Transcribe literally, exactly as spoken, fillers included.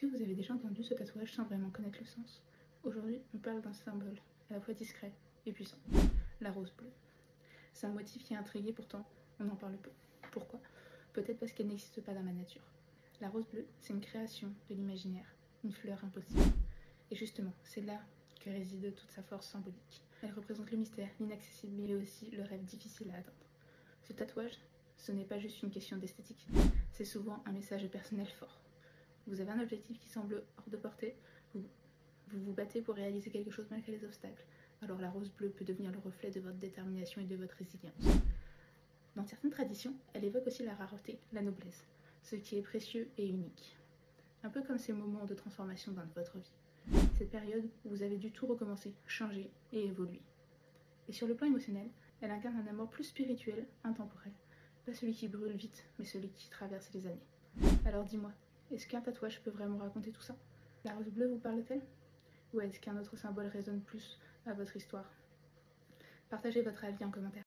que vous avez déjà entendu ce tatouage sans vraiment connaître le sens? Aujourd'hui, on parle d'un symbole, à la fois discret et puissant, la rose bleue. C'est un motif qui a intrigué, pourtant on en parle peu. Pourquoi? Peut-être parce qu'elle n'existe pas dans la nature. La rose bleue, c'est une création de l'imaginaire, une fleur impossible. Et justement, c'est là que réside toute sa force symbolique. Elle représente le mystère, l'inaccessible, mais aussi le rêve difficile à atteindre. Ce tatouage, ce n'est pas juste une question d'esthétique, c'est souvent un message personnel fort. Vous avez un objectif qui semble hors de portée, vous vous, vous battez pour réaliser quelque chose malgré les obstacles, alors la rose bleue peut devenir le reflet de votre détermination et de votre résilience. Dans certaines traditions, elle évoque aussi la rareté, la noblesse, ce qui est précieux et unique. Un peu comme ces moments de transformation dans votre vie. Cette période où vous avez dû tout recommencer, changer et évoluer. Et sur le plan émotionnel, elle incarne un amour plus spirituel, intemporel. Pas celui qui brûle vite, mais celui qui traverse les années. Alors dis-moi, est-ce qu'un tatouage peut vraiment raconter tout ça? La rose bleue vous parle-t-elle? Ou est-ce qu'un autre symbole résonne plus à votre histoire? Partagez votre avis en commentaire.